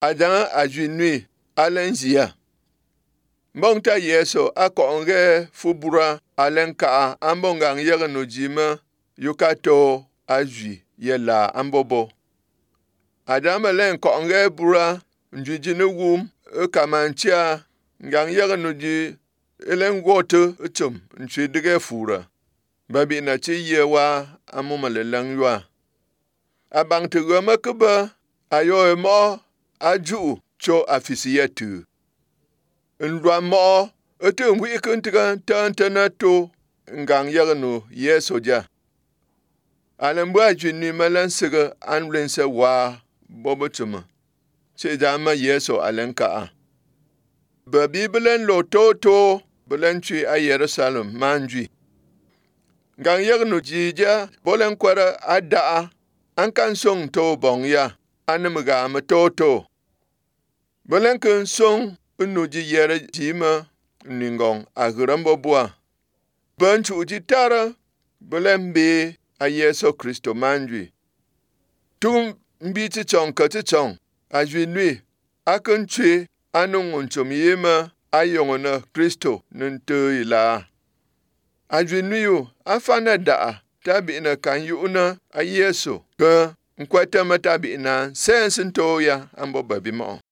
Adang ajunui alenjia. Mbongta Yeso akonge fubura alenka ambongang yagano jima yukato ajui yela ambobo. Adama len konge bura njujine wum kamantia ngang yagano ji elen wote utum nchidige fura. Babi na chi yewa amumalelang ywa. Abang tegama keba ayo mo aju cho afisiyatu. Ndwa mo ete ngwi ikuntiga tantana to ngang yagano Yeso ja. Alembu ajuni malansiga anblense wa bobotuma. Chejama Yeso alenka a. Babi belen lo to belenchi a Yerusalem manjui. Ngang yagano jija bolen kwara adaa ankan song to bong ya anamaga matoto. Bolen kun song unuji yere jima ningong agurambo bua. Banchu ujitara bolen be a Yeso Kristo manjui. Tum mbiti chong kati chong ajui nui akun chwe anung unchum yema ayongona Kristo nuntu ila. Ajui nuyu afana daa tabi ina kan yuna a Yeso ka nkwata matabi ina sensin to ya ambo babi mo.